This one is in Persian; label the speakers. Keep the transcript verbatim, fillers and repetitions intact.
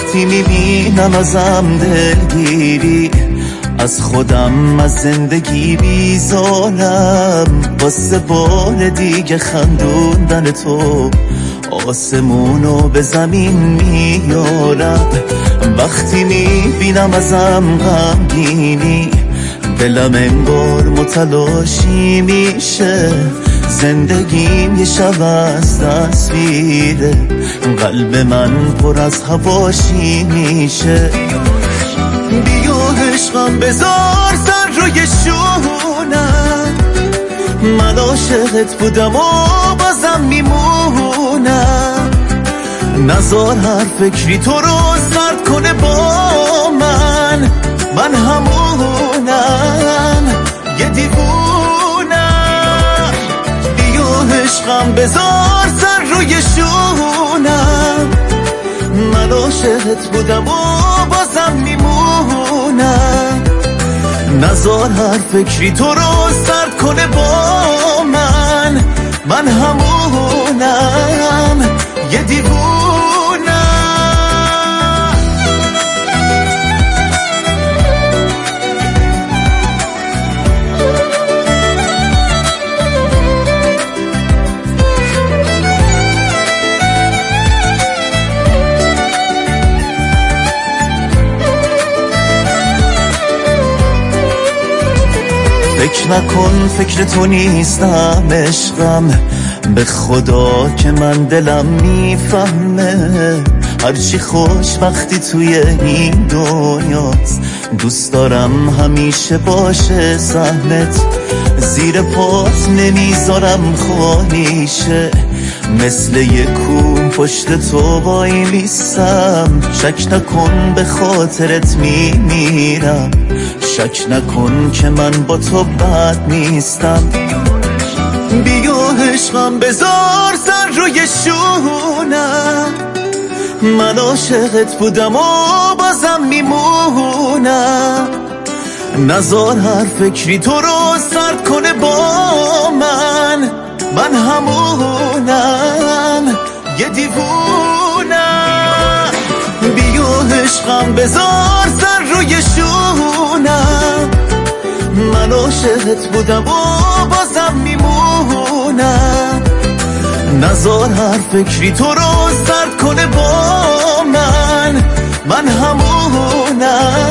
Speaker 1: وقتی میبینم ازم دلگیری، از خودم از زندگی بیزارم، واسه بار دیگه خندوندن تو آسمونو به زمین میارم. وقتی میبینم ازم غمگینی، دلم انگار متلاشی میشه، زندگیم یه شب از تصویره، قلب من پر از هواشی میشه. بیا عشقم بذار سر روی شونم، من عاشقت بودم و بازم میمونم، نزار هر فکری تو رو سرد کنه با من، من همونم یه دیوونم. بیا عشقم بذار سر روی شونم، من عاشقت بودم و بازم میمونم، نزار هر فکری تو رو سرد کنه با من، من همونم یه دیوونم. فکر نکن فکر تو نیستم عشقم، به خدا که من دلم میفهمه، هرچی خوش وقتی توی این دنیاست، دوست دارم همیشه باشه سهمت، زیر پات نمیذارم خالیشه، مثل یک کوه پشت تو وای میستم، شک نکن به خاطرت میمیرم، شک نکن که من با تو بد نیستم. بیا عشقم بذار سر روی شونم، من عاشقت بودم و بازم میمونم، نزار هر فکری تو رو سرد کنه با من، من همونم یه دیوونم. بیا عشقم بذار سر روی شونم، من عاشقت بودم و بازم میمونم، نزار هر فکری تو رو سرد کنه با من، من همونم